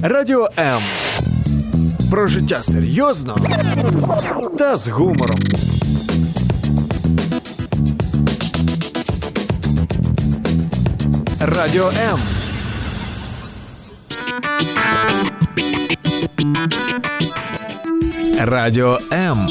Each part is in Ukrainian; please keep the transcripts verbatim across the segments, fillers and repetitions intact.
Радіо М. Про життя серйозно та з гумором. Радіо М. Радіо М.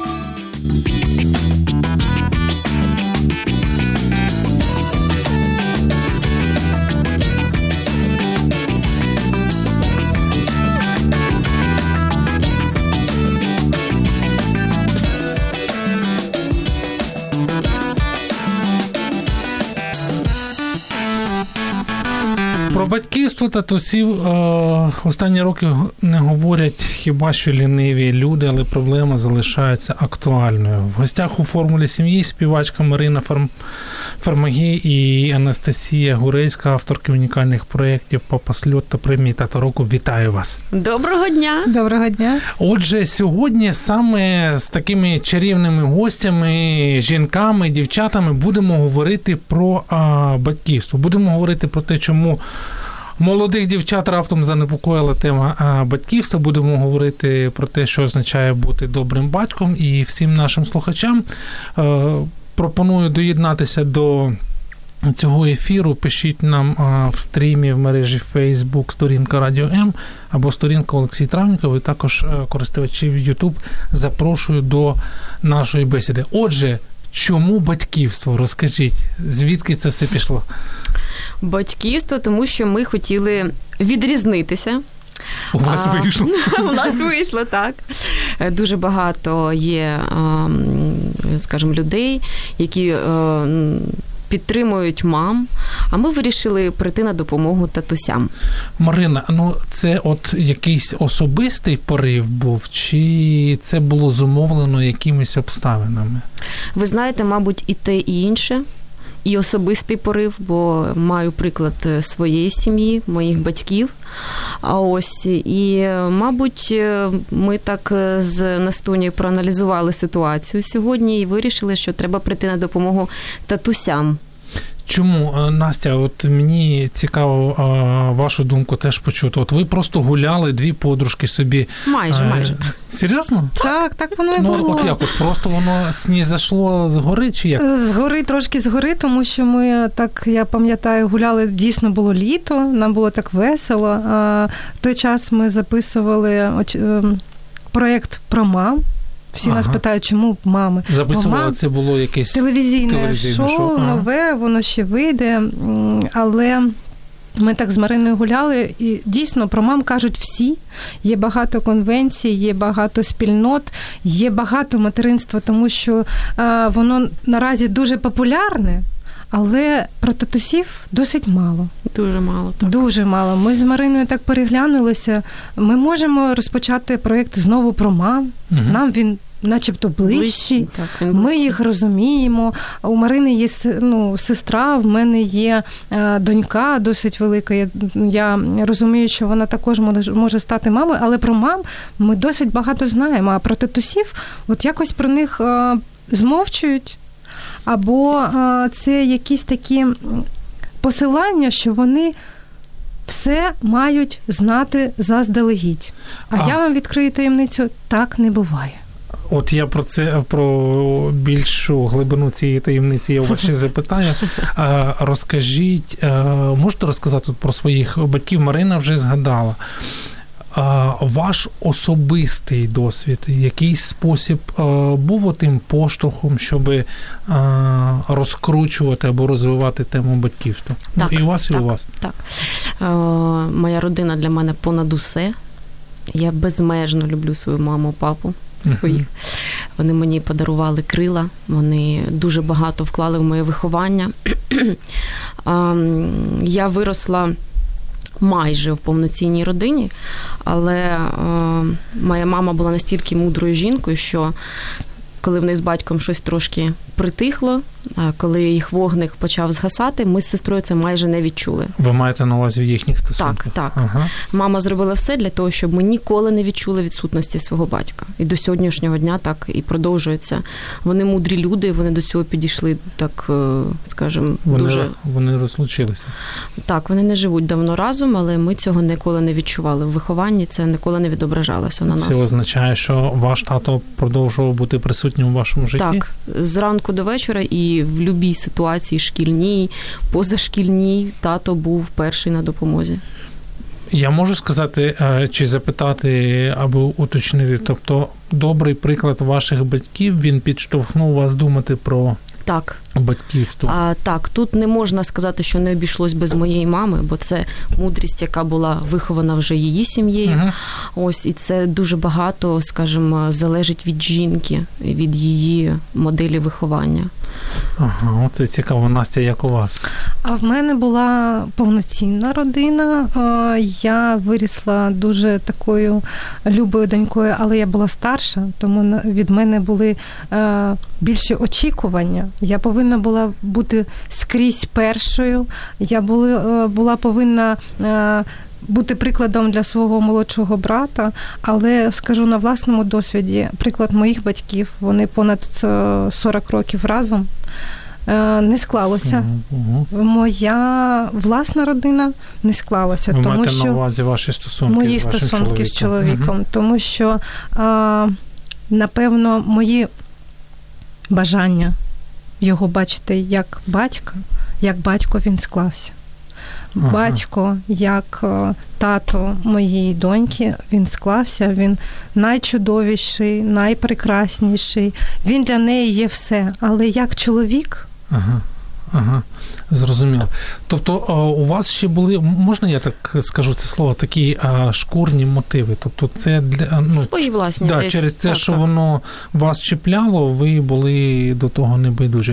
Про батьківство татусів е, останні роки не говорять хіба що ліниві люди, але проблема залишається актуальною. В гостях у «Формулі сім'ї» співачка Марина Фарм... Фармагій і Анастасія Гурейська, авторки унікальних проєктів «Папа Сльот» та премії «Тато року». Вітаю вас! Доброго дня! Доброго дня! Отже, сьогодні саме з такими чарівними гостями, жінками, дівчатами будемо говорити про а, батьківство. Будемо говорити про те, чому молодих дівчат раптом занепокоїла тема батьківства. Будемо говорити про те, що означає бути добрим батьком. І всім нашим слухачам е, пропоную доєднатися до цього ефіру. Пишіть нам е, в стрімі в мережі Facebook сторінка Радіо М або сторінка Олексій Травніков. І також е, користувачів YouTube запрошую до нашої бесіди. Отже, чому батьківство? Розкажіть, звідки це все пішло? Батьківство, тому що ми хотіли відрізнитися. У вас а, вийшло? У нас вийшло, так. Дуже багато є, скажімо, людей, які підтримують мам, а ми вирішили прийти на допомогу татусям. Марина, ну це от якийсь особистий порив був, чи це було зумовлено якимись обставинами? Ви знаєте, мабуть, і те, і інше. І особистий порив, бо маю приклад своєї сім'ї, моїх батьків. А ось, і, мабуть, ми так з Настунею проаналізували ситуацію сьогодні і вирішили, що треба прийти на допомогу татусям. Чому, Настя, от мені цікаво вашу думку теж почути. От ви просто гуляли, дві подружки собі. Майже, майже. Серйозно? Так, так воно і ну, було. От як, от просто воно снізошло згори чи як? Згори, трошки згори, тому що ми, так, я пам'ятаю, гуляли, дійсно було літо, нам було так весело. В той час ми записували проєкт про мам. Всі ага. нас питають, чому мами. Записували, це було якесь телевізійне, телевізійне шоу, шоу. Ага. нове, воно ще вийде. Але ми так з Мариною гуляли, і дійсно про мам кажуть всі. Є багато конвенцій, є багато спільнот, є багато материнства, тому що а, воно наразі дуже популярне. Але про татусів досить мало. Дуже мало. Так. Дуже мало. Ми з Мариною так переглянулися. Ми можемо розпочати проєкт знову про мам. Угу. Нам він начебто ближчий. Так, він ми їх розуміємо. У Марини є ну, сестра, в мене є е, донька досить велика. Я, я розумію, що вона також може, може стати мамою, але про мам ми досить багато знаємо. А про татусів, от якось про них е, змовчують. Або це якісь такі посилання, що вони все мають знати заздалегідь. А, а я вам відкрию таємницю, так не буває. От я про це, про більшу глибину цієї таємниці я у вас ще запитаю. Розкажіть, можете розказати про своїх батьків? Марина вже згадала. Ваш особистий досвід, якийсь спосіб був тим поштовхом, щоб розкручувати або розвивати тему батьківства? Так, і у вас, так, і у вас. Так. Моя родина для мене понад усе. Я безмежно люблю свою маму, папу своїх. Uh-huh. Вони мені подарували крила, вони дуже багато вклали в моє виховання. Я виросла майже в повноцінній родині, але е, моя мама була настільки мудрою жінкою, що коли в неї з батьком щось трошки притихло, коли їх вогник почав згасати, ми з сестрою це майже не відчули. Ви маєте на увазі в їхніх стосунках? Так, так. Ага. Мама зробила все для того, щоб ми ніколи не відчули відсутності свого батька. І до сьогоднішнього дня так і продовжується. Вони мудрі люди, вони до цього підійшли так, скажімо, вони, дуже... Вони розлучилися? Так, вони не живуть давно разом, але ми цього ніколи не відчували. В вихованні це ніколи не відображалося на нас. Це означає, що ваш тато продовжував бути присутнім у вашому житті? Так, зранку до вечора і в будь-якій ситуації, шкільній, позашкільній, тато був перший на допомозі. Я можу сказати, чи запитати, або уточнити, тобто добрий приклад ваших батьків, він підштовхнув вас думати про так. батьківство? А, так, тут не можна сказати, що не обійшлось без моєї мами, бо це мудрість, яка була вихована вже її сім'єю. Угу. Ось, і це дуже багато, скажімо, залежить від жінки, від її моделі виховання. Ага, це цікаво. Настя, як у вас? А в мене була повноцінна родина. Я вирісла дуже такою любою донькою, але я була старша, тому від мене були більші очікування. Я повинна була бути скрізь першою. Я була, була повинна бути прикладом для свого молодшого брата, але скажу на власному досвіді, приклад моїх батьків, вони понад сорок років разом, не склалося. Угу. Моя власна родина не склалася. Ви тому маєте що на увазі ваші стосунки мої з вашим стосунки чоловіком? з чоловіком, угу. тому що, напевно, мої бажання його бачити як батька, як батько він склався. Ага. Батько, як тато моєї доньки, він склався, він найчудовіший, найпрекрасніший, він для неї є все, але як чоловік... Ага, ага, зрозуміло. Тобто у вас ще були, можна я так скажу це слово, такі шкурні мотиви? Тобто це для... Ну, свої власні. Да, десь. через те, так, що так. воно вас чіпляло, ви були до того небайдужі.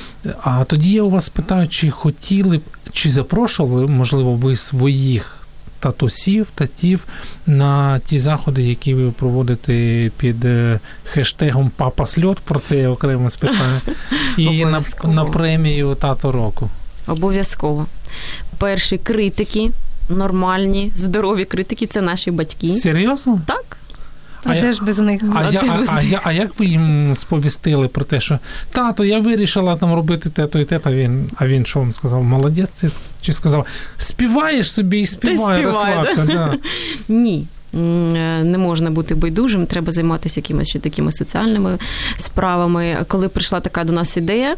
А тоді я у вас питаю, чи хотіли б, чи запрошували, можливо, ви своїх татусів, татів на ті заходи, які ви проводите під хештегом «Папа сльот», про це я окремо спитаю, і на, на премію «Тато року». Обов'язково. Перші критики, нормальні, здорові критики – це наші батьки. Серйозно? Так. А, а де ж без них? А, а, я, а, а, я, а як ви їм сповістили про те, що тато, я вирішила там робити те-то і те-то, він, а він що вам сказав? Молодець? Чи сказав, співаєш собі і співай, розслабся? Да? Да. Ні. Не можна бути байдужим, треба займатися якимись ще такими соціальними справами. Коли прийшла така до нас ідея,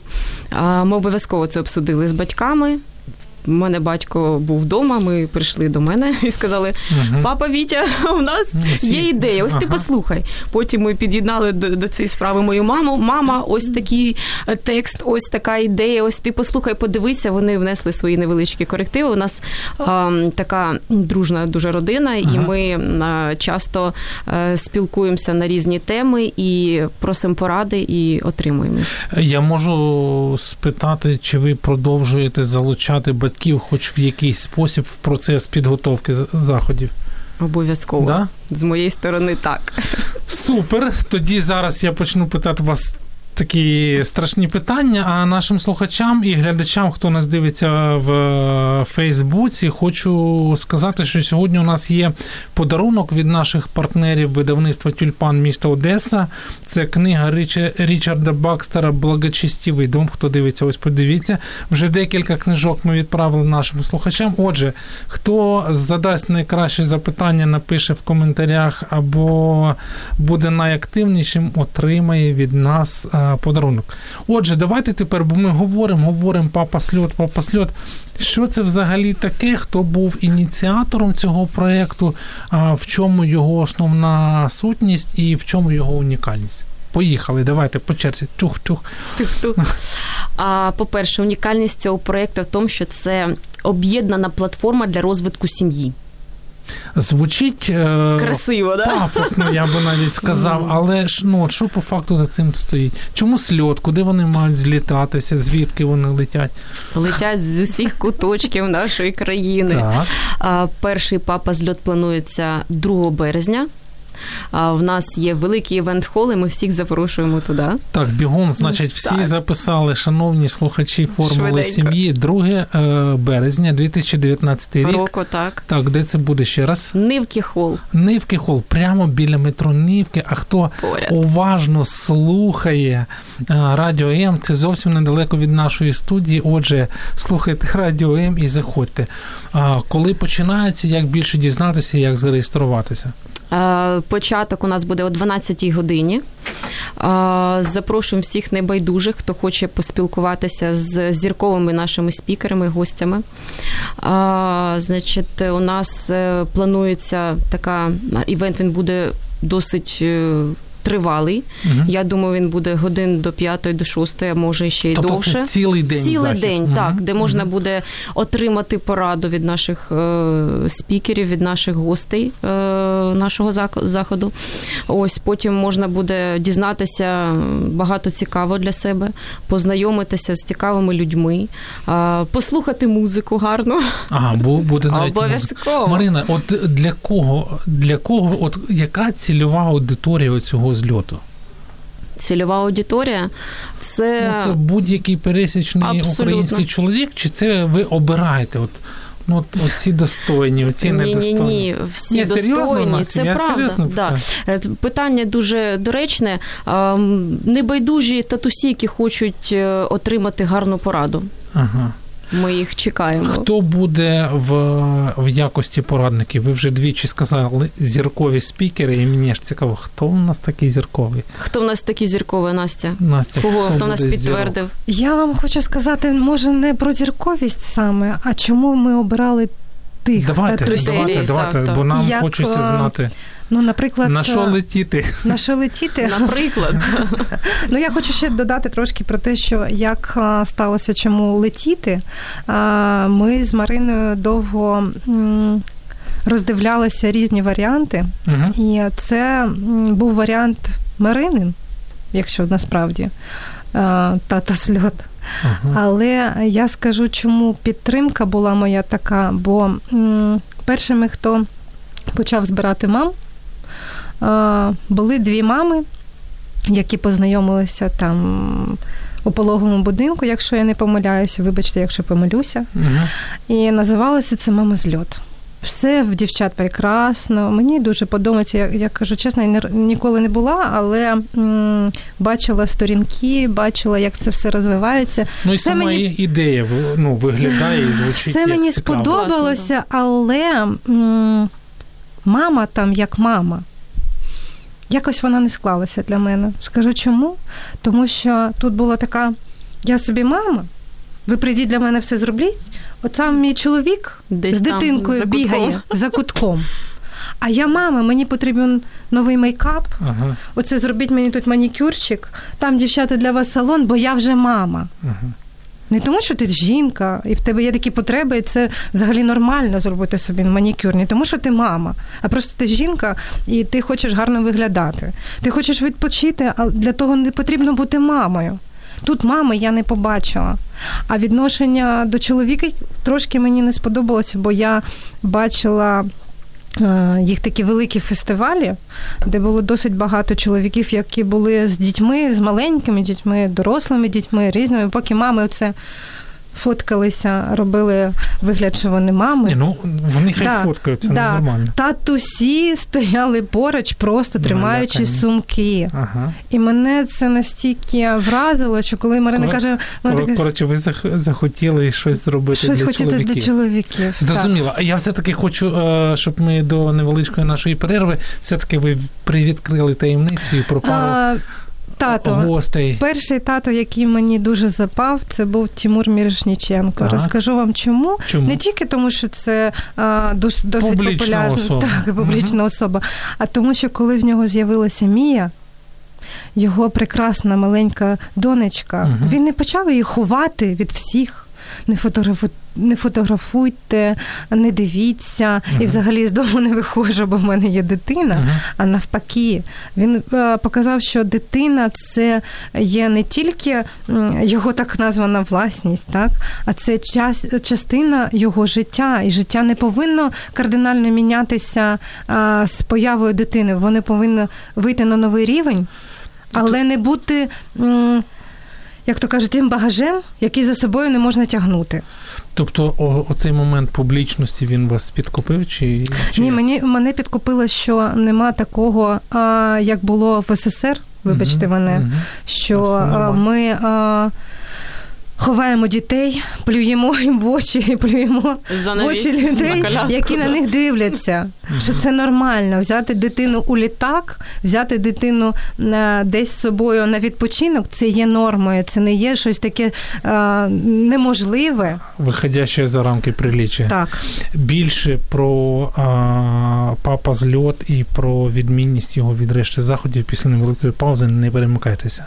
ми обов'язково це обсудили з батьками. У мене батько був вдома, ми прийшли до мене і сказали, угу. папа Вітя, у нас Всі. є ідея, ось ага. ти послухай. Потім ми під'єднали до, до цієї справи мою маму. Мама, ось такий текст, ось така ідея, ось ти послухай, подивися. Вони внесли свої невеличкі корективи. У нас а, така дружна дуже родина, ага. і ми а, часто а, спілкуємося на різні теми і просимо поради і отримуємо. Я можу спитати, чи ви продовжуєте залучати батьків хоч в якийсь спосіб в процес підготовки заходів? Обов'язково. Да? З моєї сторони так. Супер. Тоді зараз я почну питати вас такі страшні питання, а нашим слухачам і глядачам, хто нас дивиться в Фейсбуці, хочу сказати, що сьогодні у нас є подарунок від наших партнерів видавництва «Тюльпан» міста Одеса. Це книга Річарда Бакстера «Благочестивий дом». Хто дивиться, ось подивіться. Вже декілька книжок ми відправили нашим слухачам. Отже, хто задасть найкраще запитання, напише в коментарях або буде найактивнішим, отримає від нас подарунок. Отже, давайте тепер, бо ми говоримо, говоримо папа сльот, папа сльот. Що це взагалі таке? Хто був ініціатором цього проєкту? В чому його основна сутність і в чому його унікальність? Поїхали, давайте по черзі. Чух-чух. Тух-тух. А, по-перше, унікальність цього проєкту в тому, що це об'єднана платформа для розвитку сім'ї. Звучить красиво, да? пафосно, я би навіть сказав, але ж, ну, що по факту за цим стоїть? Чому сльот? Куди вони мають злітатися? Звідки вони летять? Летять з усіх куточків нашої країни. Так. А, перший папа зльот планується другого березня. В нас є великий івент-хол, і ми всіх запрошуємо туди. Так, бігом, значить, всі так. записали, шановні слухачі «Формули Швиденько. Сім'ї». друге березня дві тисячі дев'ятнадцятий рік. Року, так. Так, де це буде ще раз? Нивки хол. Нивки хол, прямо біля метро Нивки. А хто Поряд. уважно слухає Радіо М, це зовсім недалеко від нашої студії. Отже, слухайте Радіо М і заходьте. Коли починається, як більше дізнатися, як зареєструватися? Початок у нас буде о дванадцятій годині. Запрошуємо всіх небайдужих, хто хоче поспілкуватися з зірковими нашими спікерами, гостями. Значить, у нас планується така івент, він буде досить тривалий. Угу. Я думаю, він буде годин до п'ятої, до шостої, а може ще й тобто довше. Це цілий день Цілий захід. день, угу. так, де можна угу. буде отримати пораду від наших е, спікерів, від наших гостей е, нашого заходу. Ось, потім можна буде дізнатися багато цікавого для себе, познайомитися з цікавими людьми, е, послухати музику гарну. Ага, буде навіть обов'язково. Музика. Марина, от для кого, для кого, от яка цільова аудиторія цього зльоту? Цільова аудиторія – це... Ну, це будь-який пересічний Абсолютно. Український чоловік, чи це ви обираєте? От, ну, от, оці достойні, оці ні, недостойні? Ні, ні, всі ні, достойні, це Я правда. Да. Питання дуже доречне. Небайдужі татусі, які хочуть отримати гарну пораду. Ага. Ми їх чекаємо. Хто буде в, в якості порадників? Ви вже двічі сказали зіркові спікери, і мені ж цікаво, хто у нас такий зірковий? Хто в нас такий зірковий, Настя? Настя, Кого, хто, хто нас підтвердив? Зірок? Я вам хочу сказати, може, не про зірковість саме, а чому ми обирали тих давайте, татусів. Давайте, так, давайте, так. бо нам Як, хочеться знати. Ну, наприклад, на що летіти? На що летіти? Наприклад. Ну, я хочу ще додати трошки про те, що як сталося, чому летіти. Ми з Мариною довго роздивлялися різні варіанти. Угу. І це був варіант Маринин, якщо насправді, тато-сльот. Угу. Але я скажу, чому підтримка була моя така, бо першими, хто почав збирати мам, були дві мами, які познайомилися там у пологовому будинку, якщо я не помиляюся, вибачте, якщо помилюся. Угу. І називалося це «Мама зльот». Все в дівчат прекрасно, мені дуже подобається, я, я кажу чесно, я ніколи не була, але м, бачила сторінки, бачила, як це все розвивається. Ну і все сама мені... ідея ну, виглядає і звучить Все як мені цікаво. сподобалося, але м, мама там як мама. Якось вона не склалася для мене. Скажу чому? Тому що тут була така, я собі мама, ви прийдіть для мене все зробіть, от там мій чоловік десь з дитинкою за бігає кутком. за кутком. А я мама, мені потрібен новий мейкап, ага. Оце зробіть мені тут манікюрчик, там, дівчата, для вас салон, бо я вже мама. Ага. Не тому, що ти жінка, і в тебе є такі потреби, і це взагалі нормально зробити собі манікюр. Не тому, що ти мама, а просто ти жінка, і ти хочеш гарно виглядати. Ти хочеш відпочити, а для того не потрібно бути мамою. Тут мами я не побачила. А відношення до чоловіка трошки мені не сподобалося, бо я бачила їх такі великі фестивалі, де було досить багато чоловіків, які були з дітьми, з маленькими дітьми, дорослими дітьми, різними, поки мами оце фоткалися, робили вигляд, що вони мами. Ні, ну, вони хай да, фоткаються, да. нормально. Татусі стояли поруч, просто тримаючи Налякані. сумки. Ага. І мене це настільки вразило, що коли Марина Кор... каже... Кор... Коротше, ви захотіли щось зробити щось для хотіти чоловіків. Щось хотіти для чоловіків. Зрозуміло. А я все-таки хочу, щоб ми до невеличкої нашої перерви, все-таки ви привідкрили таємницю про пару... А... Тато. Гостей. Перший тато, який мені дуже запав, це був Тимур Мірошніченко. Так. Розкажу вам чому. чому. Не тільки тому, що це а, досить публічна популярна особа. Так, публічна угу. особа, а тому, що коли в нього з'явилася Мія, його прекрасна маленька донечка, угу. він не почав її ховати від всіх. не фотографу... не фотографуйте, не дивіться, uh-huh. і взагалі з дому не виходжу, бо в мене є дитина, uh-huh. а навпаки. Він показав, що дитина – це є не тільки його так названа власність, так? А це час, частина його життя, і життя не повинно кардинально мінятися а, з появою дитини. Вони повинні вийти на новий рівень, але не бути, як то кажуть, тим багажем, який за собою не можна тягнути. Тобто о, оцей момент публічності, він вас підкупив? Чи, чи... Ні, мені, мене підкупило, що нема такого, а, як було в СССР, вибачте угу, мене, угу. що а, ми... А, ховаємо дітей, плюємо їм в очі, плюємо в очі людей, на які на них дивляться. Mm-hmm. Що це нормально. Взяти дитину у літак, взяти дитину на, десь з собою на відпочинок, це є нормою. Це не є щось таке а, неможливе. Виходяще за рамки приліччя. Так. Більше про а, папа зльот і про відмінність його від решти заходів після невеликої паузи. Не перемикайтеся.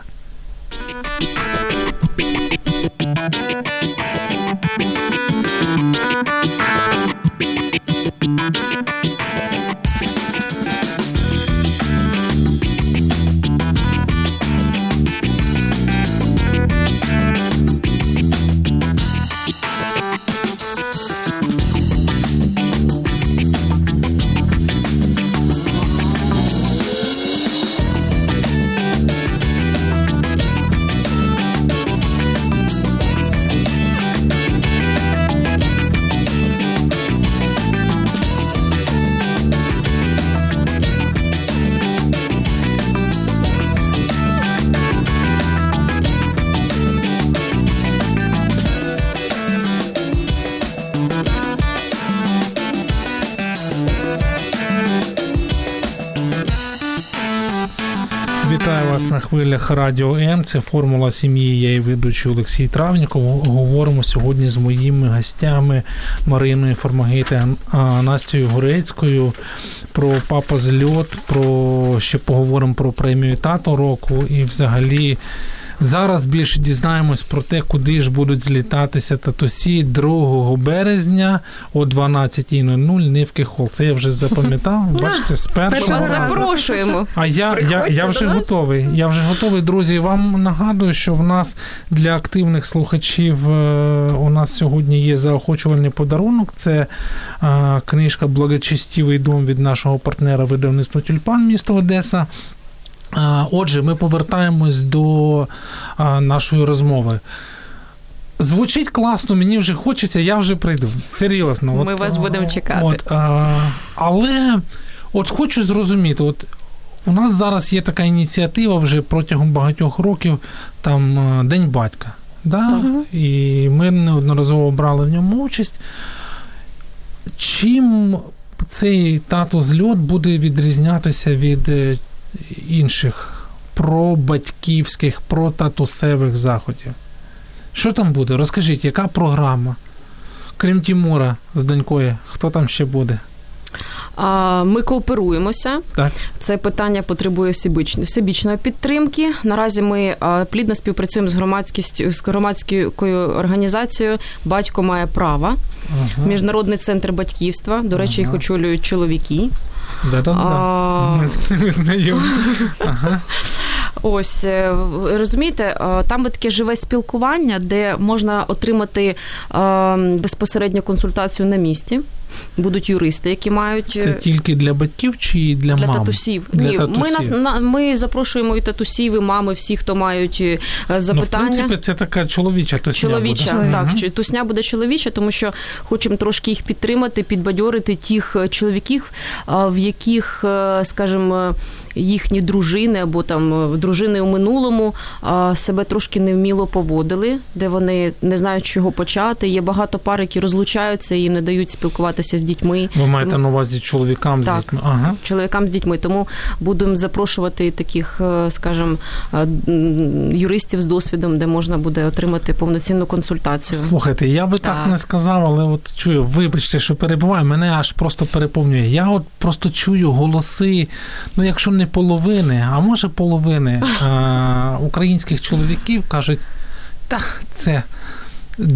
Вітаю вас на хвилях Радіо М. Це «Формула сім'ї». Я і ведучий Олексій Травніков. Говоримо сьогодні з моїми гостями Мариною Фармагей та Настею Гурецькою про папа зльот, про ще поговоримо про премію «Тато року» і взагалі зараз більше дізнаємось про те, куди ж будуть злітатися татусі другого березня о дванадцята нуль нуль Нивки Холл. Це я вже запам'ятав. Бачите, з першого разу. Запрошуємо. А я, я, я вже готовий. Я вже готовий, друзі. Вам нагадую, що в нас для активних слухачів у нас сьогодні є заохочувальний подарунок. Це а, книжка «Благочестивий дом» від нашого партнера видавництва «Тюльпан», місто Одеса. Отже, ми повертаємось до а, нашої розмови. Звучить класно, мені вже хочеться, я вже прийду. Серйозно. Ми от, вас будемо чекати. От, а, але от хочу зрозуміти, от у нас зараз є така ініціатива вже протягом багатьох років, там День батька. Да? Угу. І ми неодноразово брали в ньому участь. Чим цей тато зльот буде відрізнятися від інших пробатьківських, протатусевих заходів? Що там буде? Розкажіть, яка програма? Крім Тімура з донькою, хто там ще буде? Ми кооперуємося. Так. Це питання потребує всебічної підтримки. Наразі ми плідно співпрацюємо з громадськістю, з громадською організацією «Батько має право». Ага. Міжнародний центр батьківства. До речі, ага. їх очолюють чоловіки. Да-да-да. А... Ми з ними знайомі. Ага. Ось, розумієте, там таке живе спілкування, де можна отримати безпосередньо консультацію на місці. Будуть юристи, які мають... Це тільки для батьків чи для, для мам? Татусів. Для Ні, татусів. Ми, нас, ми запрошуємо і татусів, і мами, всі, хто мають запитання. Ну, в принципі, це така чоловіча тусня чоловіча, буде. так, угу. Тусня буде чоловіча, тому що хочемо трошки їх підтримати, підбадьорити тих чоловіків, в яких, скажімо, їхні дружини або там дружини у минулому себе трошки невміло поводили, де вони не знають, з чого почати. Є багато пар, які розлучаються і не дають спілкуватися з дітьми. Ви маєте тому... на увазі чоловікам так, з дітьми? Ага. чоловікам з дітьми. Тому будемо запрошувати таких, скажімо, юристів з досвідом, де можна буде отримати повноцінну консультацію. Слухайте, я би так, так не сказав, але от чую, вибачте, що перебуваю, мене аж просто переповнює. Я от просто чую голоси, ну якщо не половини, а може половини а, українських чоловіків кажуть, так, це для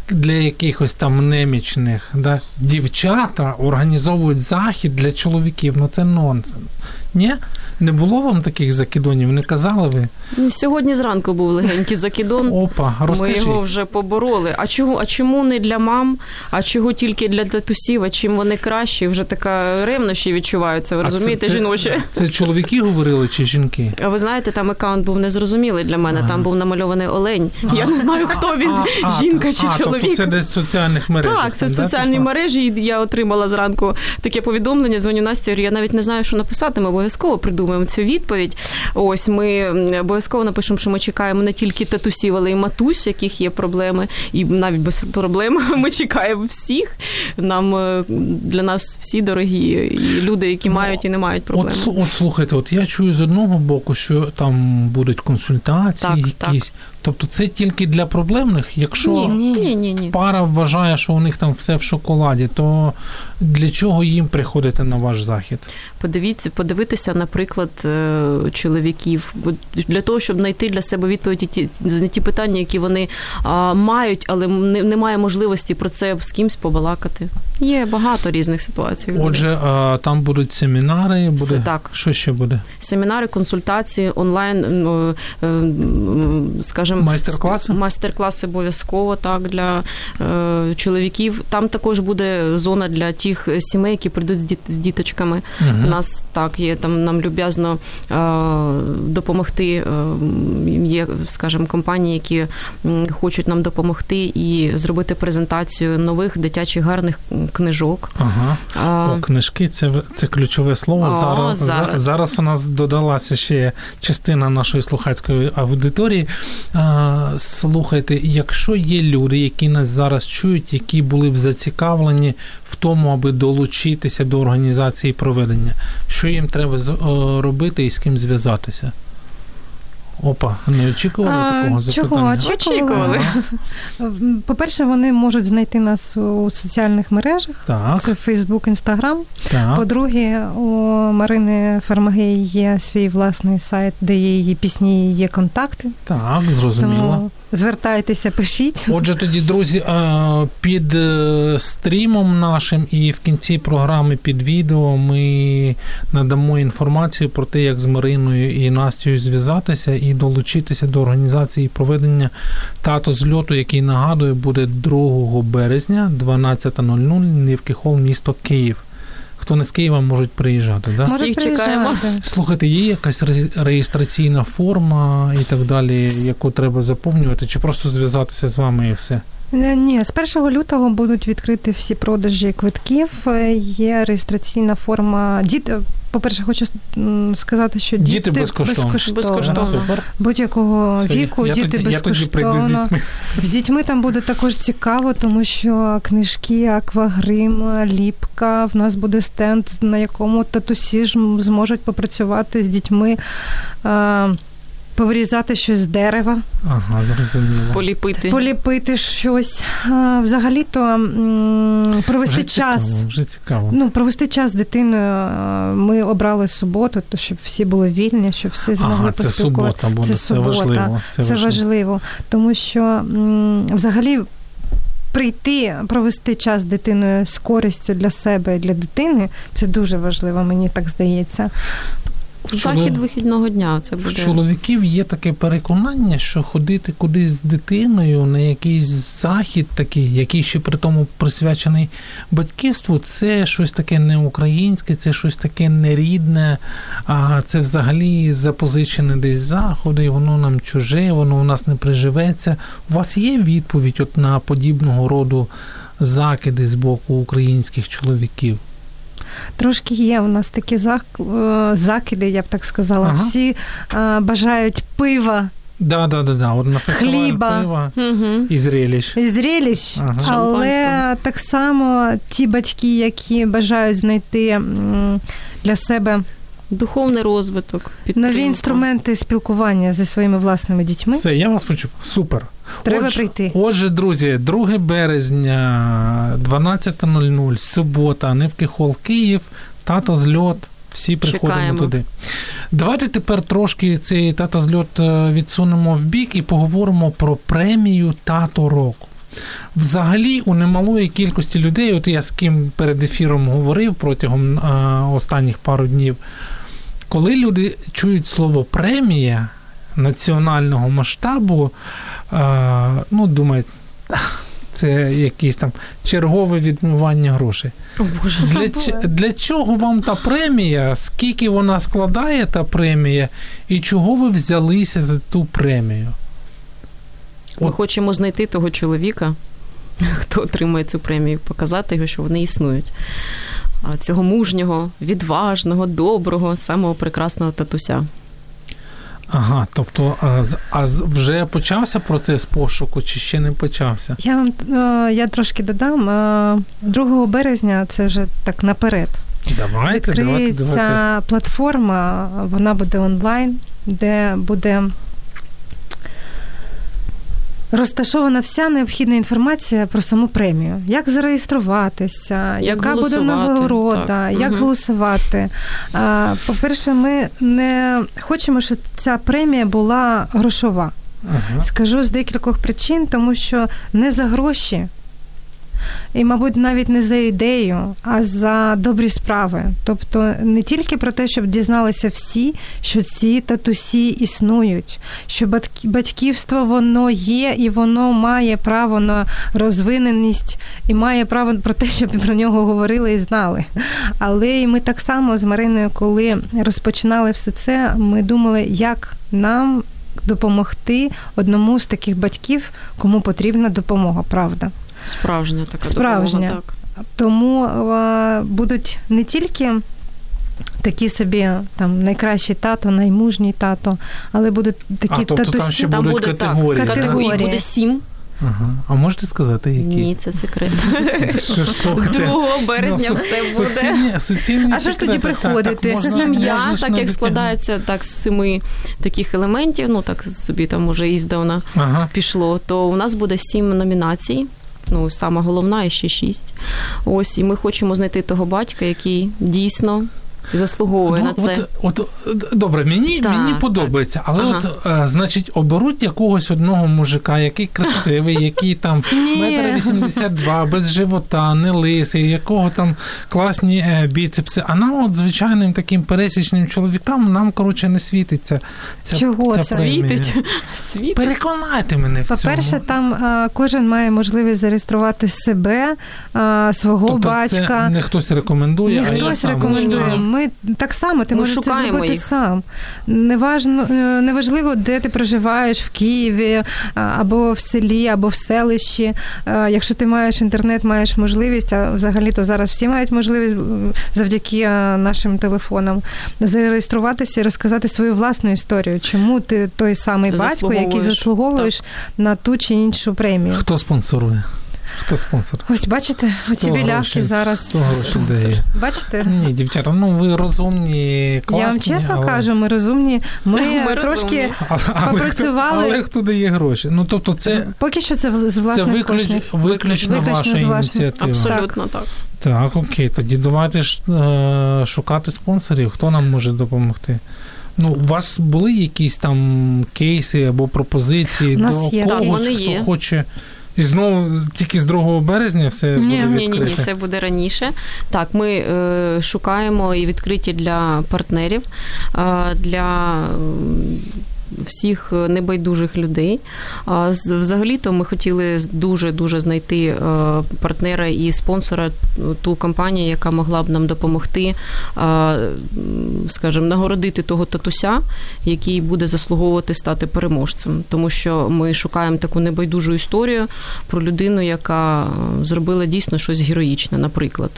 для якихось там немічних, да, дівчата організовують захід для чоловіків. Ну це нонсенс. Ні? Не було вам таких закидонів? Не казали ви? Сьогодні зранку був легенький закидон. Опа, розкажіть. Ми його вже побороли. А чому, а чому не для мам? А чого тільки для татусів? А чим вони кращі? Вже така ревнощі відчуваються. Ви а розумієте, це, жіночі? Це, це чоловіки говорили чи жінки? А ви знаєте, там акаунт був незрозумілий для мене. Ага. Там був намальований олень. А, Я не знаю, хто він, а, жінка а, чи а, чоловік. Тобто це десь в соціальних мережах? Так, це соціальні да, мережі. І я отримала зранку таке повідомлення. Дзвоню Насті, я навіть не знаю, що написати. Ми обов'язково придумаємо цю відповідь. Ось ми обов'язково напишемо, що ми чекаємо не тільки татусів, але й матусь, у яких є проблеми. І навіть без проблем ми чекаємо всіх. Нам, для нас всі дорогі. І люди, які мають і не мають проблем. От, от слухайте, от я чую з одного боку, що там будуть консультації так, якісь. Так. Тобто це тільки для проблемних? Якщо ні, ні, ні, ні. пара вважає, що у них там все в шоколаді, то для чого їм приходити на ваш захід? Подивіться, подивитися, наприклад, чоловіків. Для того, щоб знайти для себе відповіді на ті питання, які вони а, мають, але немає можливості про це з кимсь побалакати. Є багато різних ситуацій. Отже, а, там будуть семінари, буде... так. Що ще буде? Семінари, консультації, онлайн, скажімо, майстер-класи? Майстер-класи обов'язково, так, для е, чоловіків. Там також буде зона для тих сімей, які прийдуть з, діт, з діточками. Угу. У нас так є, там нам люб'язно е, допомогти. Е, є, скажімо, компанії, які хочуть нам допомогти і зробити презентацію нових дитячих гарних книжок. Ага. А, О, книжки, це, це ключове слово. О, зараз, зараз. зараз у нас додалася ще частина нашої слухацької аудиторії. А, слухайте, якщо є люди, які нас зараз чують, які були б зацікавлені в тому, аби долучитися до організації проведення, що їм треба робити і з ким зв'язатися? Опа, не очікували а, такого запитання? Чого? Очікували. Ага. По-перше, вони можуть знайти нас у соціальних мережах. Так. Це Facebook, Instagram. Так. По-друге, у Марини Фармагей є свій власний сайт, де є її пісні, є контакти. Так, зрозуміло. Тому звертайтеся, пишіть. Отже, тоді, друзі, під стрімом нашим і в кінці програми під відео ми надамо інформацію про те, як з Мариною і Настею зв'язатися і долучитися до організації проведення «Тато з льоту», який, нагадую, буде другого березня, дванадцята нуль нуль, Нивки Холл, місто Київ. Хто не з Києва, можуть приїжджати, да? Всіх чекаємо. Слухайте, є якась реєстраційна форма і так далі, яку треба заповнювати, чи просто зв'язатися з вами і все? Ні, з першого лютого будуть відкриті всі продажі квитків, є реєстраційна форма. Діти, по-перше, хочу сказати, що діти, діти безкоштовно. безкоштовно. безкоштовно. Будь-якого все, віку, я діти тоді, безкоштовно. Я тоді з, з дітьми там буде також цікаво, тому що книжки, аквагрим, ліпка, в нас буде стенд, на якому татусі ж зможуть попрацювати з дітьми, повирізати щось з дерева. Ага, зрозуміло. Поліпити. Поліпити щось. Взагалі-то провести вже час. Цікаво, вже цікаво. Ну, провести час з дитиною. Ми обрали суботу, то щоб всі були вільні, щоб всі змогли ага, поспілкуватися. Це субота буде, це, це субота. важливо. Це, це важливо. важливо, тому що взагалі прийти, провести час з дитиною з користю для себе і для дитини, це дуже важливо, мені так здається. Захід вихідного дня це буде. В чоловіків є таке переконання, що ходити кудись з дитиною на якийсь захід такий, який ще при тому присвячений батьківству, це щось таке неукраїнське, це щось таке нерідне, а це взагалі запозичене десь заходи, і воно нам чуже, воно у нас не приживеться. У вас є відповідь от на подібного роду закиди з боку українських чоловіків? Трошки є у нас такі закиди, я б так сказала. Ага. Всі а, бажають пива. Да, да, да, да. От на фестивалі пива угу. і зрелищ. І зрелищ. Ага. Але так само ті батьки, які бажають знайти для себе духовний розвиток, підтримку. Нові інструменти спілкування зі своїми власними дітьми. Все, я вас почув. Супер. Треба отже, прийти. Отже, друзі, другого березня, дванадцята нуль нуль, субота, Нивки Холл, Київ, «Тато з льот». Всі приходимо Чекаємо. туди. Давайте тепер трошки цей «Тато з льот» відсунемо в бік і поговоримо про премію «Тато року». Взагалі, у немалої кількості людей, от я з ким перед ефіром говорив протягом а, останніх пару днів, коли люди чують слово «премія» національного масштабу, а, ну, думають, це якесь там чергове відмивання грошей. О, Боже. Для, для чого вам та премія, скільки вона складає, та премія, і чого ви взялися за ту премію? Ми хочемо знайти того чоловіка, хто отримає цю премію, показати його, що вони існують. Цього мужнього, відважного, доброго, самого прекрасного татуся. Ага, тобто, а, а вже почався процес пошуку, чи ще не почався? Я вам я трошки додам. другого березня, це вже так наперед. Давайте, відкриється давайте, давайте. платформа, вона буде онлайн, де буде розташована вся необхідна інформація про саму премію. Як зареєструватися, як яка буде нагорода, так. як угу. голосувати. По-перше, ми не хочемо, щоб ця премія була грошова. Ага. Скажу з декількох причин, тому що не за гроші, і, мабуть, навіть не за ідею, а за добрі справи. Тобто не тільки про те, щоб дізналися всі, що ці татусі існують, що батьківство воно є і воно має право на розвиненість і має право про те, щоб про нього говорили і знали. Але і ми так само з Мариною, коли розпочинали все це, ми думали, як нам допомогти одному з таких батьків, кому потрібна допомога, правда. Справжня така Справжня. допомога, так. Тому е, будуть не тільки такі собі там найкращий тато, наймужній тато, але будуть такі а, тобто татусі. Там ще там будуть буде, категорії. Так, категорії. Їх буде сім. Ага. А можете сказати, які? Ні, це секрет. Що ж, слухайте, другого березня ну, все буде. Суцільні, суцільні а що ж тоді приходити? Так, так, сім'я, так як складається так, з семи таких елементів, ну так собі там уже іздавна ага. пішло, то у нас буде сім номінацій. Ну, сама головна, і ще шість. Ось, і ми хочемо знайти того батька, який дійсно заслуговує ну, на це. От, от, добре, мені, так, мені подобається, але ага. от, а, значить, оберуть якогось одного мужика, який красивий, який там метр вісімдесят два, без живота, не лисий, якого там класні е, біцепси, а нам от звичайним таким пересічним чоловікам нам, коротше, не світиться ця, Чого ця це? Світить? Світить. Переконайте мене в цьому. По-перше, там а, кожен має можливість зареєструвати себе, а, свого тобто батька. Це не хтось рекомендує, не а хтось я рекомендує. сам. Ми так само, ти ми можеш це зробити їх. сам. Неважно, неважливо, де ти проживаєш, в Києві, або в селі, або в селищі. Якщо ти маєш інтернет, маєш можливість, а взагалі-то зараз всі мають можливість завдяки нашим телефонам зареєструватися і розказати свою власну історію. Чому ти той самий батько, який заслуговуєш так. на ту чи іншу премію. Хто спонсорує? Хто спонсор? Ось, бачите, оці білявки зараз. Бачите? Ні, дівчата, ну ви розумні, класні. Я вам чесно але... кажу, ми розумні. Ми, ми трошки розумні. попрацювали. Але хто дає гроші? Ну, тобто це... Поки що це з власних це виключ... коштів. Виключно, виключно ваша ініціатива. Абсолютно так. Так, окей, тоді давайте ж е- шукати спонсорів. Хто нам може допомогти? Ну, у вас були якісь там кейси або пропозиції до когось, хто є. Хоче... І знову тільки з другого березня все ні, буде відкрите? Ні, ні, ні, це буде раніше. Так, ми е, шукаємо і відкриті для партнерів, е, для всіх небайдужих людей. Взагалі-то ми хотіли дуже-дуже знайти партнера і спонсора, ту компанію, яка могла б нам допомогти, скажімо, нагородити того татуся, який буде заслуговувати стати переможцем. Тому що ми шукаємо таку небайдужу історію про людину, яка зробила дійсно щось героїчне, наприклад.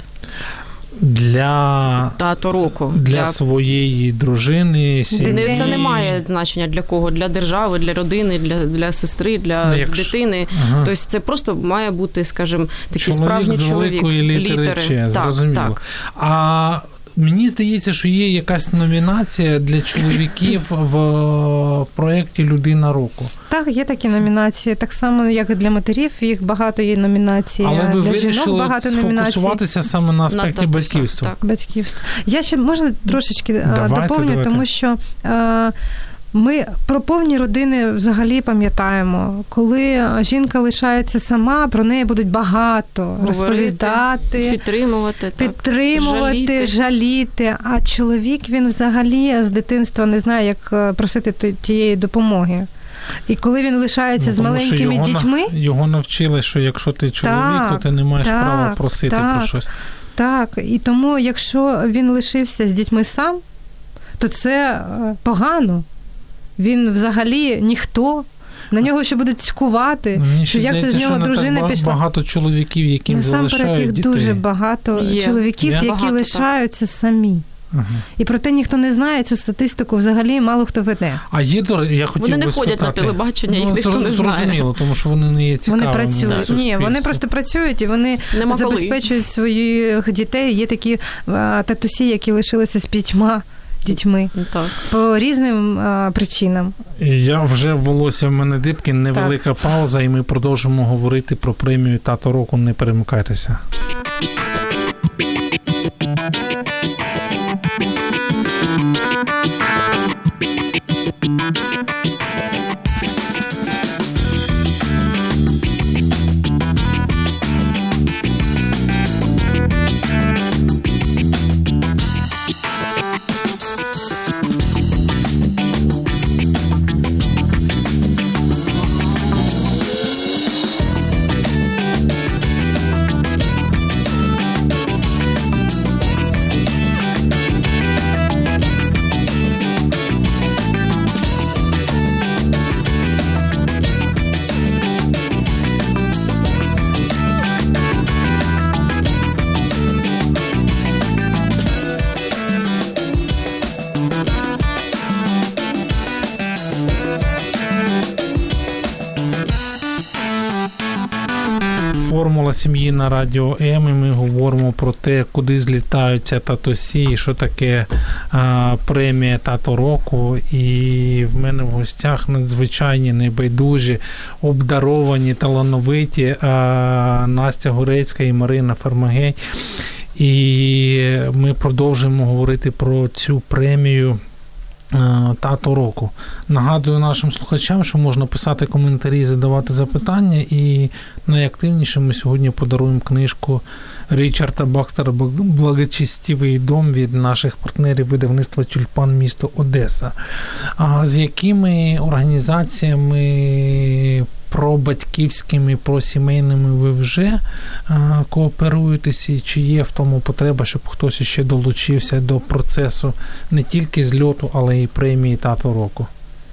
Для, Тато року. Для, для своєї дружини, сім'ї. Це не має значення для кого. Для держави, для родини, для, для сестри, для ну, якщо... дитини. Ага. Тобто це просто має бути, скажімо, такий чоловік справжній з чоловік. Великої літери, літери. Ч, так, зрозуміло. Так. А мені здається, що є якась номінація для чоловіків в проєкті «Людина року». Так, є такі номінації. Так само, як і для матерів, їх багато є номінацій. Але ви для вирішили жінок багато сфокусуватися саме на аспекті на батьківства. Так, батьківство. Я ще, можна, трошечки давайте, доповню, давайте. тому що е, Ми про повні родини взагалі пам'ятаємо. Коли жінка лишається сама, про неї будуть багато говорити, розповідати, підтримувати, підтримувати, так, жаліти. жаліти. А чоловік, він взагалі з дитинства не знає, як просити тієї допомоги. І коли він лишається ну, з маленькими його дітьми... На, його навчили, що якщо ти чоловік, так, то ти не маєш так, права просити так, про щось. Так, і тому, якщо він лишився з дітьми сам, то це погано. Він взагалі ніхто. На нього ще будуть цькувати, Мені що як здається, це з нього що дружина пішла. Багато чоловіків, яким залишають дітей. Насамперед їх дуже багато Є. чоловіків, Є. які Багато, лишаються так. самі. Ага. І проте ніхто не знає цю статистику, взагалі мало хто веде. А є, я хотів вони не би ходять спитати, на телебачення, їх ну, ніхто не знає. Зрозуміло, тому що вони не є цікавими. Вони працюють. Ні, вони просто працюють і вони Нема забезпечують коли. своїх дітей. Є такі а, татусі, які лишилися з п'ятьма дітьми. Так. По різним а, причинам. Я вже волосся в мене дибки, невелика так. пауза, і ми продовжимо говорити про премію «Тато року». Не перемикайтеся. Формула сім'ї на Радіо М, і ми говоримо про те, куди злітаються татусі, і що таке а, премія «Тато року». І в мене в гостях надзвичайні, небайдужі, обдаровані, талановиті а, Настя Гурецька і Марина Фармагей. І ми продовжуємо говорити про цю премію «Тато року». Нагадую нашим слухачам, що можна писати коментарі, задавати запитання, і найактивніше ми сьогодні подаруємо книжку Річарда Бакстера «Благочестивий дом» від наших партнерів видавництва «Тюльпан», місто Одеса. А з якими організаціями пробатьківськими, просімейними ви вже а, кооперуєтеся, і чи є в тому потреба, щоб хтось ще долучився до процесу не тільки зльоту, але й премії «Тато року»?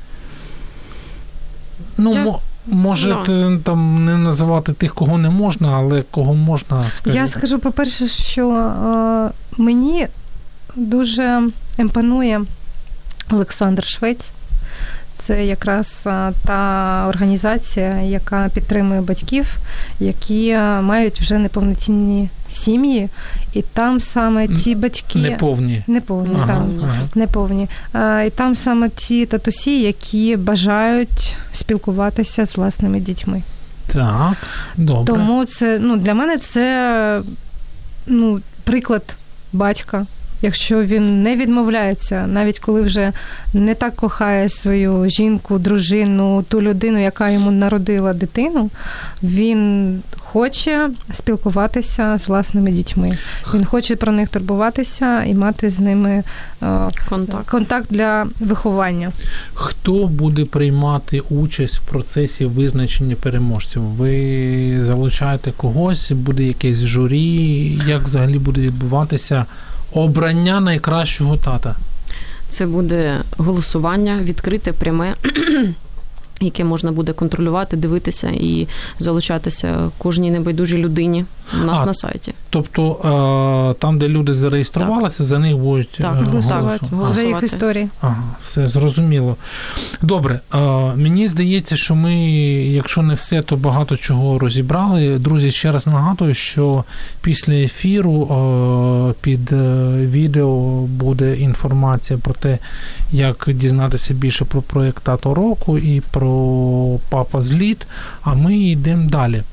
Ну, Я... м- можете no. там не називати тих, кого не можна, але кого можна, скажіть. Я скажу, по-перше, що е, мені дуже імпонує Олександр Швець. Це якраз та організація, яка підтримує батьків, які мають вже неповноцінні сім'ї, і там саме ті батьки... Неповні. Неповні, ага, так. Ага. Неповні. І там саме ті татусі, які бажають спілкуватися з власними дітьми. Так, добре. Тому це, ну, для мене це, ну, приклад батька. Якщо він не відмовляється, навіть коли вже не так кохає свою жінку, дружину, ту людину, яка йому народила дитину, він хоче спілкуватися з власними дітьми. Він хоче про них турбуватися і мати з ними контакт, контакт для виховання. Хто буде приймати участь в процесі визначення переможців? Ви залучаєте когось? Буде якесь журі? Як взагалі буде відбуватися обрання найкращого тата? Це буде голосування, відкрите, пряме, яке можна буде контролювати, дивитися і залучатися кожній небайдужій людині у нас а, на сайті. Тобто там, де люди зареєструвалися, так. за них будуть так, голосувати? Так, за їх історії. Ага, все зрозуміло. Добре, мені здається, що ми, якщо не все, то багато чого розібрали. Друзі, ще раз нагадую, що після ефіру під відео буде інформація про те, як дізнатися більше про проєкт «Тато року» і про «Папа зліт», а ми йдемо далі.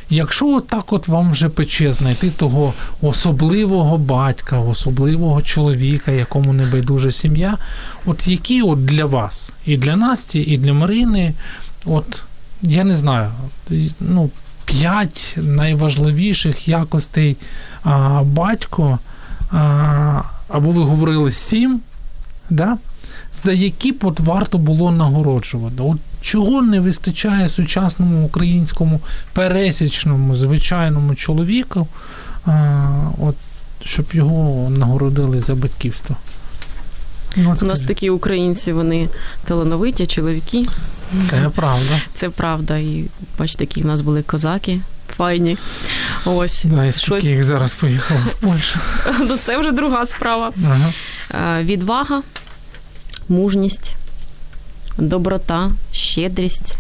Якщо от так от вам вже пече знайти того особливого батька, особливого чоловіка, якому не байдужа сім'я, от які от для вас, і для Насті, і для Марини, от, я не знаю, ну, п'ять найважливіших якостей а, батько, а, або ви говорили сім, да? За які б от варто було нагороджувати? От чого не вистачає сучасному українському пересічному, звичайному чоловіку, а, от, щоб його нагородили за батьківство? Ну, у нас такі українці, вони талановиті, чоловіки. Це правда. Це правда. І бачите, які в нас були козаки файні. Ось. Да, і скільки їх зараз поїхало в Польщу. Ну, це вже друга справа. Ага. Відвага, мужність, доброта, щедрість.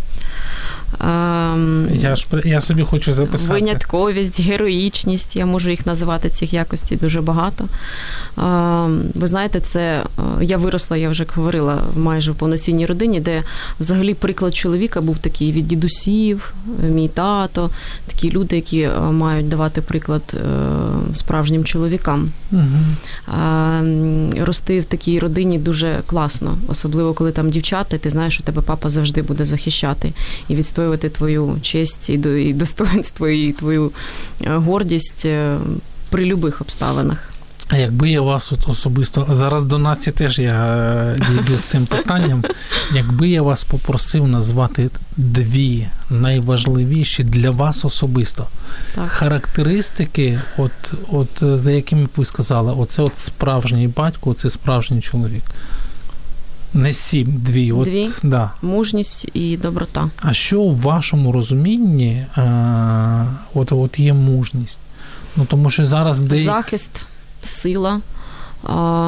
Я ж я собі хочу записати. Винятковість, героїчність, я можу їх називати, цих якостей дуже багато. Ви знаєте, це я виросла, я вже говорила, майже в повноцінній родині, де взагалі приклад чоловіка був такий від дідусів, мій тато, такі люди, які мають давати приклад справжнім чоловікам. Угу. Рости в такій родині дуже класно, особливо коли там дівчата, і ти знаєш, що тебе папа завжди буде захищати і відстоювати твою честь і достоинство, і твою гордість при любих обставинах. А якби я вас от особисто, зараз до Насті теж я дійду з цим питанням, якби я вас попросив назвати дві найважливіші для вас особисто так. характеристики, от, от, за якими б ви сказали, оце от справжній батько, оце справжній чоловік. Не сім, дві. От, дві? Да. Мужність і доброта. А що в вашому розумінні а, от, от є мужність? Ну, тому що зараз де... Захист, сила. А...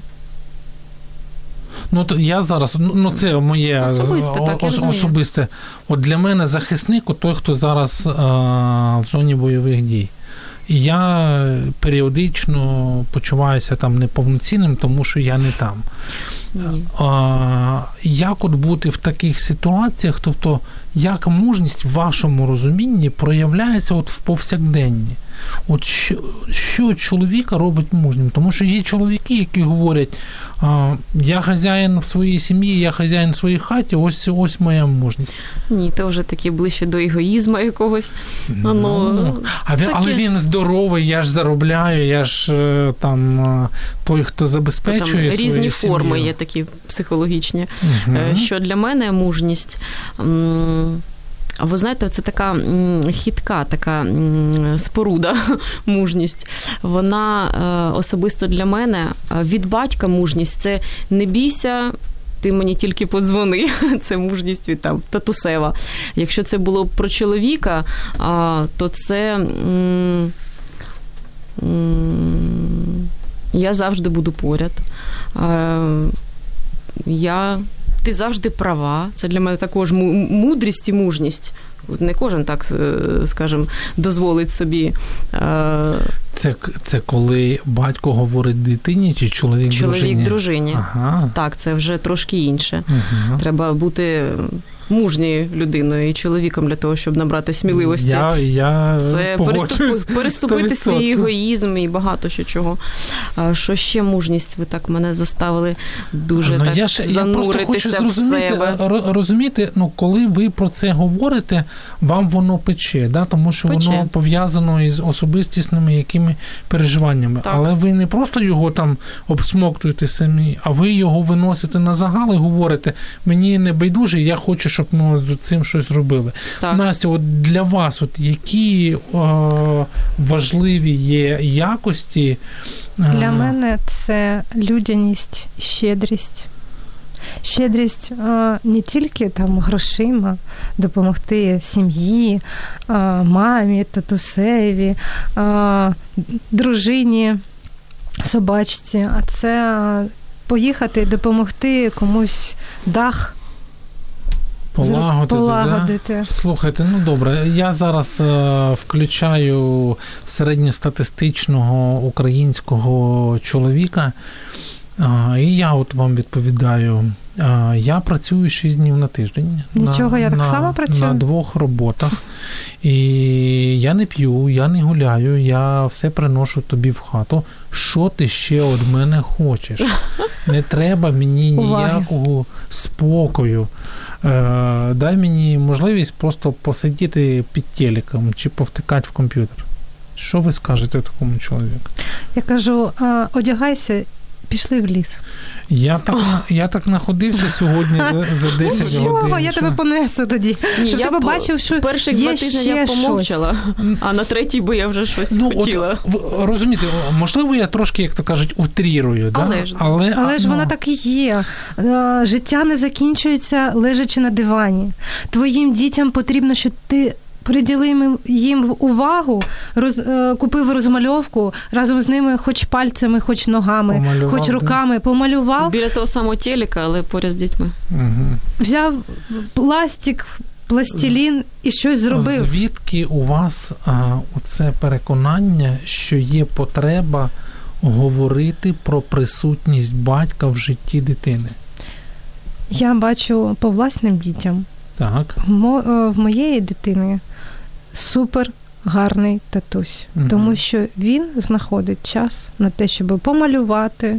Ну, то я зараз, ну, це моє особисте, так, ос, особисте. От для мене захисник – той, хто зараз а, в зоні бойових дій. І я періодично почуваюся там неповноцінним, тому що я не там. А, як от бути в таких ситуаціях, тобто як мужність в вашому розумінні проявляється от в повсякденні? От що, що чоловіка робить мужнім? Тому що є чоловіки, які говорять, а, я хазяїн в своїй сім'ї, я хазяїн в своїй хаті, ось, ось моя мужність. Ні, це вже таки ближче до егоїзму якогось. Ну, ну, а він, але він здоровий, я ж заробляю, я ж там той, хто забезпечує свою сім'ю. Різні форми є такі психологічні. Угу. Що для мене мужність... Ви знаєте, це така хитка, така споруда, мужність. Вона особисто для мене, від батька мужність – це не бійся, ти мені тільки подзвони. Це мужність від там, татусева. Якщо це було про чоловіка, то це я завжди буду поряд. Я... Ти завжди права. Це для мене також мудрість і мужність. Не кожен так, скажімо, дозволить собі. Це, це коли батько говорить дитині чи чоловік дружині? Чоловік дружині. Ага. Так, це вже трошки інше. Угу. Треба бути мужньою людиною і чоловіком для того, щоб набрати сміливості. Я, я це переступ, переступити свій егоїзм і багато що чого. А що ще мужність? Ви так мене заставили дуже ну, так я ж, зануритися я просто хочу в себе. Розуміти, ну, коли ви про це говорите, вам воно пече, да? Тому що пече. Воно пов'язано із особистісними якими переживаннями. Так. Але ви не просто його там обсмоктуєте самі, а ви його виносите на загал і говорите, мені не байдуже, я хочу, щоб ми з цим щось робили. Так. Настя, от для вас, от які е, важливі є якості? Для мене це людяність, щедрість. Щедрість е, не тільки там грошима, допомогти сім'ї, е, мамі, татусеві, е, дружині, собачці, а це поїхати і допомогти комусь дах Полагодити, Полагодити. Да? Слухайте, ну добре, я зараз е, включаю середньостатистичного українського чоловіка, А, і я от вам відповідаю. А, я працюю шість днів на тиждень. Нічого, на, я так на, само працюю. На двох роботах. І я не п'ю, я не гуляю, я все приношу тобі в хату. Що ти ще від мене хочеш? Не треба мені ніякого спокою. Е, дай мені можливість просто посидіти під телеком чи повтикати в комп'ютер. Що ви скажете такому чоловіку? Я кажу, одягайся, пішли в ліс. Я так, я так находився сьогодні за, за десять ну, годин. Я тебе понесу тоді. Ні, щоб я тебе бачив, що перших є два тижні я помовчала, а на третій би я вже щось ну, хотіла. От, розумієте, можливо, я трошки, як то кажуть, утрірую. Але да? ж, але, але ж ну... воно так і є. Життя не закінчується, лежачи на дивані. Твоїм дітям потрібно, щоб ти приділив їм увагу, роз, купив розмальовку, разом з ними хоч пальцями, хоч ногами, помалював, хоч руками, помалював. Біля того самого телека, але поряд з дітьми. Угу. Взяв пластик, пластилін і щось зробив. Звідки у вас а, оце переконання, що є потреба говорити про присутність батька в житті дитини? Я бачу по власним дітям. Так. В моєї дитини супер гарний татусь, угу. тому що він знаходить час на те, щоб помалювати,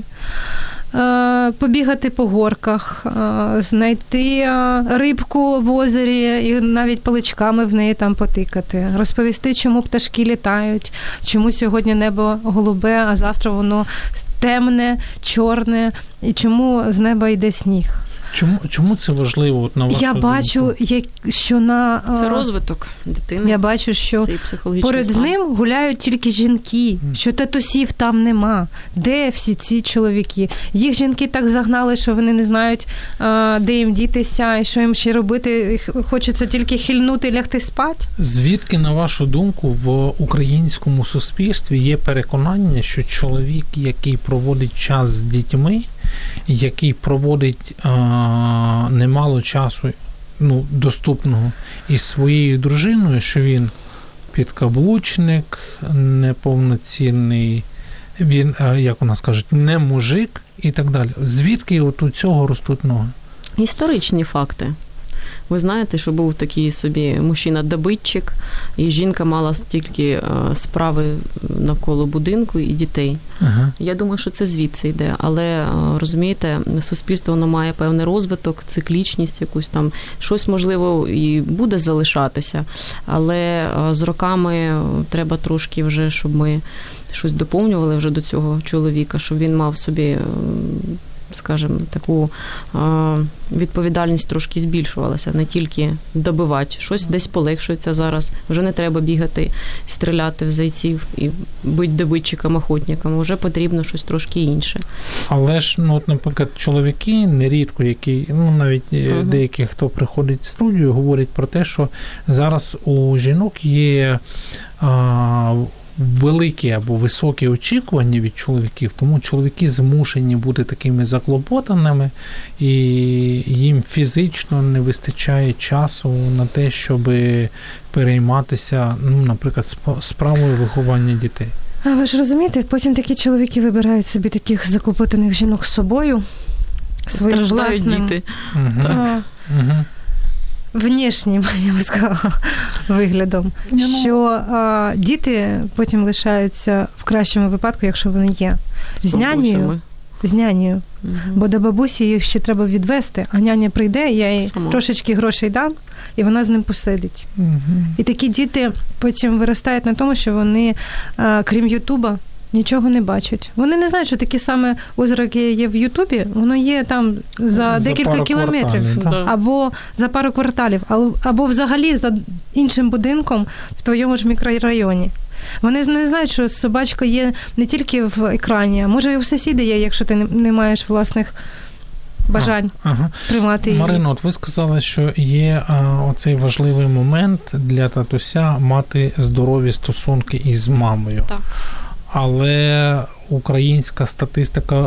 побігати по горках, знайти рибку в озері і навіть паличками в неї там потикати, розповісти, чому пташки літають, чому сьогодні небо голубе, а завтра воно темне, чорне, і чому з неба йде сніг. Чому, чому це важливо от на вашу Я думку? бачу, як, що на... Це розвиток дитини. Я бачу, що поряд з ним гуляють тільки жінки, mm. що татусів там нема. Де всі ці чоловіки? Їх жінки так загнали, що вони не знають, де їм дітися, і що їм ще робити. Хочеться тільки хильнути і лягти спати. Звідки, на вашу думку, в українському суспільстві є переконання, що чоловік, який проводить час з дітьми, який проводить а, немало часу, ну, доступного із своєю дружиною, що він підкаблучник, неповноцінний, він, а, як у нас кажуть, не мужик і так далі. Звідки от у цього ростуть ноги? Історичні факти. Ви знаєте, що був такий собі мужчина-добитчик, і жінка мала тільки справи навколо будинку і дітей. Ага. Я думаю, що це звідси йде. Але, розумієте, суспільство, воно має певний розвиток, циклічність якусь там. Щось, можливо, і буде залишатися. Але з роками треба трошки вже, щоб ми щось доповнювали вже до цього чоловіка, щоб він мав собі... скажімо, таку а, відповідальність трошки збільшувалася, не тільки добивати. Щось десь полегшується зараз. Вже не треба бігати, стріляти в зайців і бути добитчиком-охотником. Вже потрібно щось трошки інше. Але ж, ну, от, наприклад, чоловіки нерідко, які, ну, навіть угу. деякі, хто приходить в студію, говорять про те, що зараз у жінок є а, великі або високі очікування від чоловіків, тому чоловіки змушені бути такими заклопотаними, і їм фізично не вистачає часу на те, щоб перейматися, ну, наприклад, справою виховання дітей. А ви ж розумієте, потім такі чоловіки вибирають собі таких заклопотаних жінок з собою, своїм власним... діти. Угу. Так. Угу. Внішнім, я б сказала, виглядом, ну, що а, діти потім лишаються в кращому випадку, якщо вони є, з, з нянею, з нянею. Угу. Бо до бабусі їх ще треба відвести, а няня прийде, я їй Само. трошечки грошей дам, і вона з ним посидить. Угу. І такі діти потім виростають на тому, що вони, а, крім Ютуба, нічого не бачать. Вони не знають, що таке саме озеро, яке є в Ютубі, воно є там за, за декілька кілометрів, або за пару кварталів, або взагалі за іншим будинком в твоєму ж мікрорайоні. Вони не знають, що собачка є не тільки в екрані, а може і у сусіди є, якщо ти не маєш власних бажань а, ага. тримати її. Марино, от ви сказали, що є а, оцей важливий момент для татуся мати здорові стосунки із мамою. Так. Але українська статистика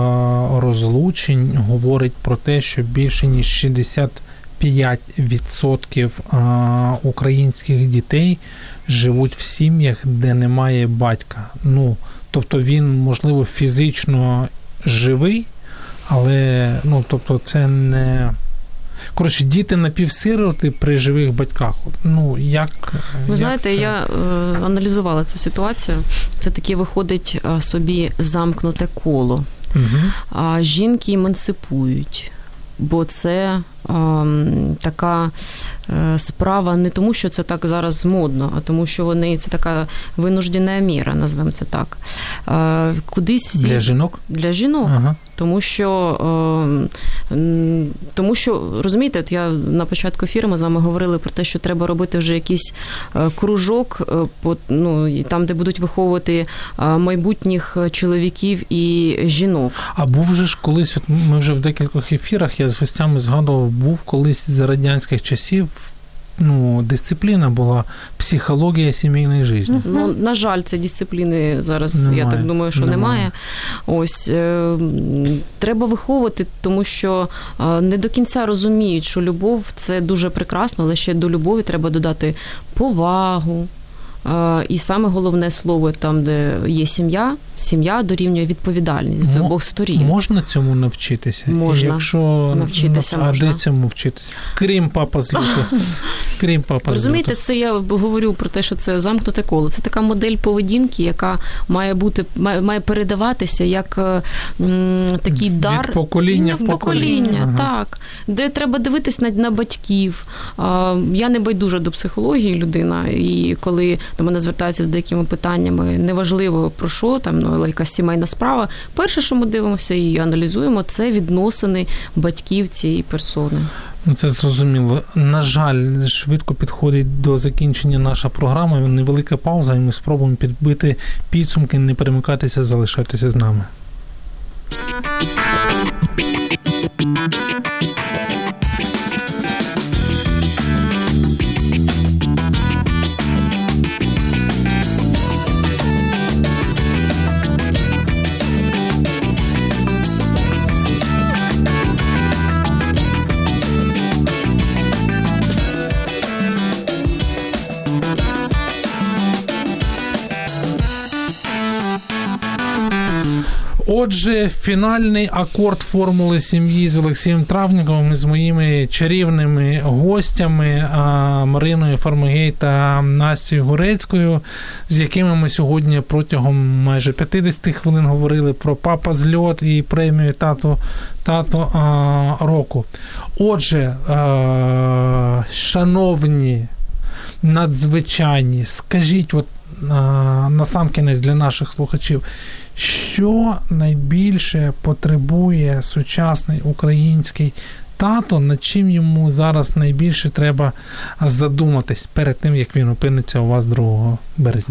розлучень говорить про те, що більше ніж шістдесят п'ять відсотків українських дітей живуть в сім'ях, де немає батька. Ну, тобто він, можливо, фізично живий, але, ну, тобто це не... Коротше, діти напівсироти при живих батьках. Ну, як... Ви як знаєте, це? я е, аналізувала цю ситуацію. Це таке виходить е, собі замкнуте коло. Угу. А жінки емансипують, бо це е, така е, справа не тому, що це так зараз модно, а тому, що вони, це така винуждена міра, назвемо це так. Е, кудись всі... Для жінок? Для жінок. Ага. Тому що, тому що, розумієте, от я на початку ефіру ми з вами говорили про те, що треба робити вже якийсь кружок, ну, там, де будуть виховувати майбутніх чоловіків і жінок. А був же ж колись, от ми вже в декількох ефірах, я з гостями згадував, був колись за радянських часів, ну, дисципліна була психологія сімейної житті. Ну, на жаль, цієї дисципліни зараз, немає. Я так думаю, що немає. немає. Ось, е, треба виховувати, тому що е, не до кінця розуміють, що любов – це дуже прекрасно, але ще до любові треба додати повагу. Е, і саме головне слово, там, де є сім'я, сім'я дорівнює відповідальність з обох сторін. Можна цьому навчитися? Можна. І якщо навчитися а можна. де цьому вчитися? Крім папа з люту. Крім папа з Розумієте, це я говорю про те, що це замкнуте коло. Це така модель поведінки, яка має бути, має, має передаватися як м, такий від дар. Від покоління в покоління. покоління ага. Так. Де треба дивитись на, на батьків. А, я не байдужа до психології людина, і коли до мене звертаються з деякими питаннями, неважливо про що, там, ну, якась сімейна справа, перше, що ми дивимося і аналізуємо, це відносини батьків цієї персони. Це зрозуміло. На жаль, швидко підходить до закінчення наша програма. Невелика пауза, і ми спробуємо підбити підсумки, не перемикатися, залишайтеся з нами. Отже, фінальний акорд формули сім'ї з Олексієм Травніковим і з моїми чарівними гостями Мариною Фармигей та Настею Гурецькою, з якими ми сьогодні протягом майже п'ятдесят хвилин говорили про «Папа з льот» і премію «Тато, тато року». Отже, шановні, надзвичайні, скажіть от насамкінець для наших слухачів, що найбільше потребує сучасний український тато, над чим йому зараз найбільше треба задуматись перед тим, як він опиниться у вас другого березня?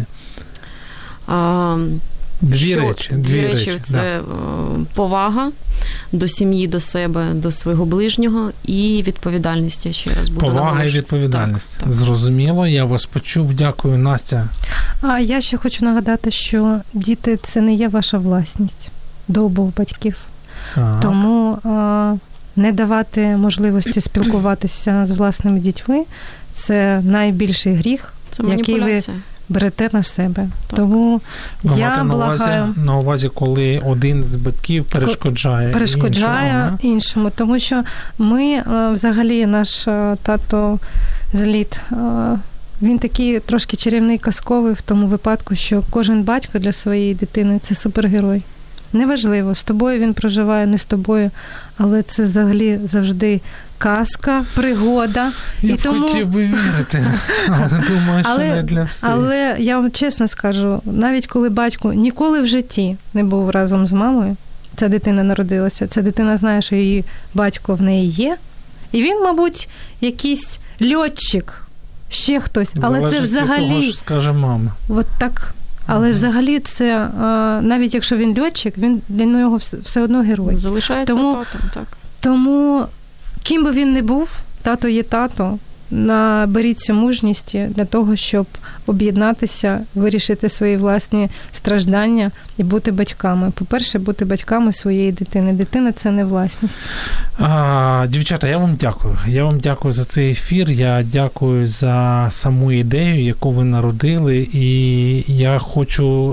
А, дві що, речі. Дві, дві речі. речі. Це да. повага до сім'ї, до себе, до свого ближнього і відповідальність, я ще раз буду Повага наголошувати. і відповідальність. Так, так. Зрозуміло, я вас почув. Дякую, Настя. А я ще хочу нагадати, що діти – це не є ваша власність до обох батьків. Так. Тому а, не давати можливості спілкуватися з власними дітьми – це найбільший гріх, це який ви берете на себе. Так. Тому ви я на благаю... Увазі, на увазі, коли один з батьків перешкоджає, перешкоджає іншому, іншому. Тому що ми, взагалі, наш тато Зліт, він такий трошки чарівний, казковий в тому випадку, що кожен батько для своєї дитини – це супергерой. Неважливо, з тобою він проживає, не з тобою, але це взагалі завжди казка, пригода. Я і б тому... хотів би вірити, але думаю, що але, не для всіх. Але я вам чесно скажу, навіть коли батько ніколи в житті не був разом з мамою, ця дитина народилася, ця дитина знає, що її батько в неї є, і він, мабуть, якийсь льотчик, ще хтось, але залежить це взагалі... від того, що скаже мама. От так... Але mm-hmm. взагалі це, навіть якщо він льотчик, він для нього все одно герой. Залишається тому, татом, так. Тому, ким би він не був, тато є тато, наберіться мужності для того, щоб об'єднатися, вирішити свої власні страждання і бути батьками. По-перше, бути батьками своєї дитини. Дитина – це не власність. А, дівчата, я вам дякую. Я вам дякую за цей ефір. Я дякую за саму ідею, яку ви народили. І я хочу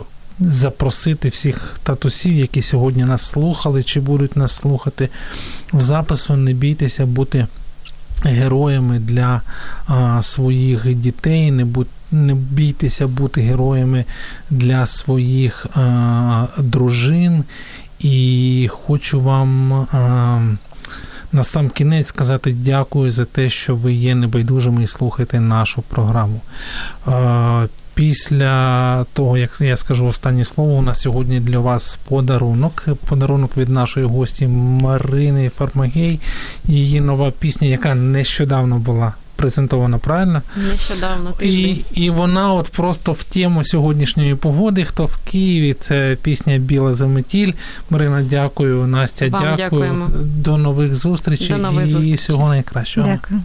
запросити всіх татусів, які сьогодні нас слухали чи будуть нас слухати в запису. Не бійтеся бути героями для а, своїх дітей, не, будь, не бійтеся бути героями для своїх а, дружин. І хочу вам а, на сам кінець сказати дякую за те, що ви є небайдужими і слухаєте нашу програму. А, після того, як я скажу останнє слово, у нас сьогодні для вас подарунок. Подарунок від нашої гості Марини Фармагей. Її нова пісня, яка нещодавно була презентована, правильно? Нещодавно, тиждень. І, і вона от просто в тему сьогоднішньої погоди. Хто в Києві, це пісня «Біла заметіль». Марина, дякую. Настя, Вам дякую. Дякуємо. До нових зустрічей. До нових і зустрічей. всього найкращого. Дякую.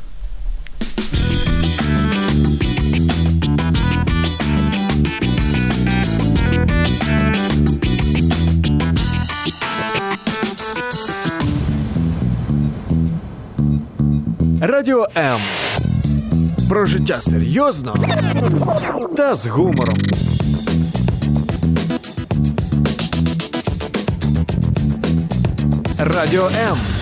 Радіо М. Про життя серйозно та з гумором. Радіо М.